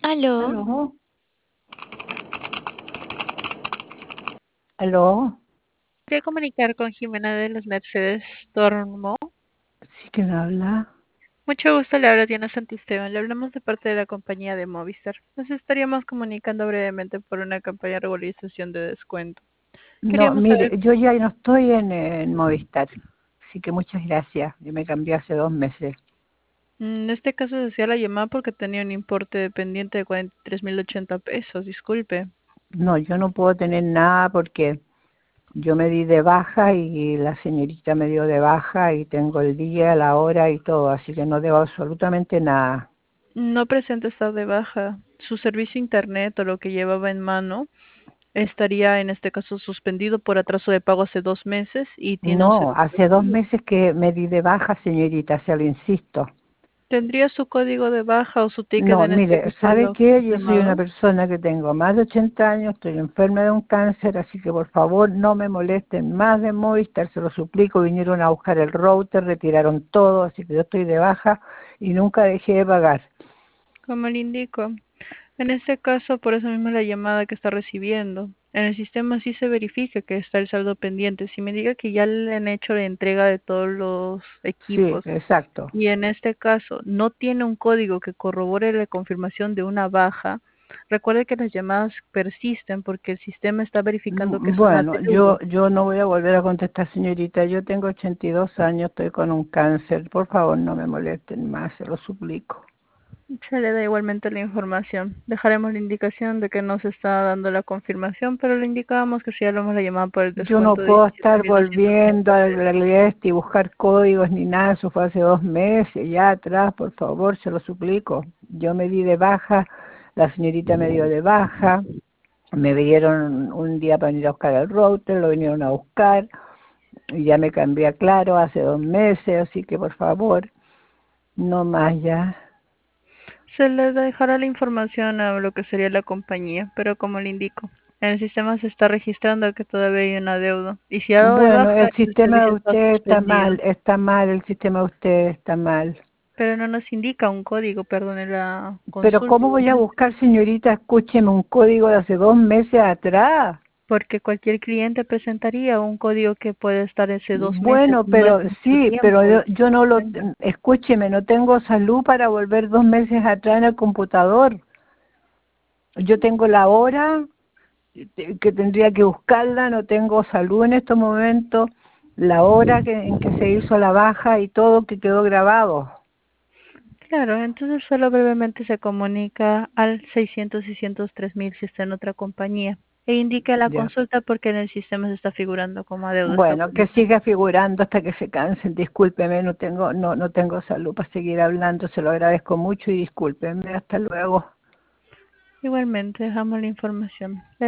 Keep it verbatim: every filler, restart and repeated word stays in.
Aló, ¿Aló? ¿Aló? quería comunicar con Jimena de los Mercedes Tormo. ¿Sí que me habla? Mucho gusto, le habla Diana Santisteban. Le hablamos de parte de la compañía de Movistar. Nos estaríamos comunicando brevemente por una campaña de regularización de descuento. No, Queríamos mire, saber, yo ya no estoy en, en Movistar, así que muchas gracias. Yo me cambié hace dos meses. mm, en este caso se hacía la llamada porque tenía un importe dependiente de cuarenta y tres mil ochenta pesos, disculpe. No, yo no puedo tener nada porque yo me di de baja y la señorita me dio de baja y tengo el día, la hora y todo, así que no debo absolutamente nada. No presenta estar de baja. Su servicio internet o lo que llevaba en mano estaría en este caso suspendido por atraso de pago hace dos meses y tiene un No, servicio hace dos activo. meses que me di de baja, señorita, se lo insisto. ¿Tendría su código de baja o su ticket No, en este mire, caso de ¿sabe lo qué? Yo soy una llamado? persona que tengo más de ochenta años, estoy enferma de un cáncer, así que por favor no me molesten más de Movistar, se lo suplico, vinieron a buscar el router, retiraron todo, así que yo estoy de baja y nunca dejé de pagar. Como le indico, en este caso, por eso mismo la llamada que está recibiendo. En el sistema sí se verifica que está el saldo pendiente. Si me diga que ya le han hecho la entrega de todos los Sí, equipos exacto. y en este caso no tiene un código que corrobore la confirmación de una baja, recuerde que las llamadas persisten porque el sistema está verificando que Mm, es un Bueno, yo, adeudo. yo no voy a volver a contestar, señorita, yo tengo ochenta y dos años, estoy con un cáncer, por favor no me molesten más, se lo suplico. Se le da igualmente la información. Dejaremos la indicación de que no se está dando la confirmación, pero le indicábamos que si ya lo hemos la llamada por el Yo no descuento de puedo diecisiete estar mil doscientos treinta volviendo a pesos. la realidad este y buscar códigos ni nada, eso fue hace dos meses, ya atrás, por favor, se lo suplico. Yo me di de baja, la señorita me dio de baja, me dieron un día para venir a buscar el router, lo vinieron a buscar, y ya me cambié a Claro hace dos meses, así que por favor, no más ya. Se le dejará la información a lo que sería la compañía, pero como le indico, en el sistema se está registrando que todavía hay una deuda. Y si ha dado de Bueno, baja, el el sistema de servicio está usted está suspendido. mal, está mal, el sistema de usted está mal. Pero no nos indica un código, perdone la Pero consulta. ¿cómo voy a buscar, señorita? Escúcheme un código de hace dos meses atrás. Porque cualquier cliente presentaría un código que puede estar hace dos meses, Bueno, no es pero mucho sí, pero tiempo. yo, yo no lo, Disculpe. escúcheme, no tengo salud para volver dos meses atrás en el computador. Yo tengo la hora eh, que tendría que buscarla, no tengo salud en estos momentos, la hora que, en que se hizo la baja y todo que quedó grabado. Claro, entonces solo brevemente se comunica al seiscientos seiscientos tres mil si está en otra compañía e indica la Ya. consulta porque en el sistema se está figurando como adeudo esta Bueno, que póliza. siga figurando hasta que se cansen. Discúlpeme, no tengo, no, no tengo salud para seguir hablando. Se lo agradezco mucho y discúlpeme. Hasta luego. Igualmente, dejamos la información.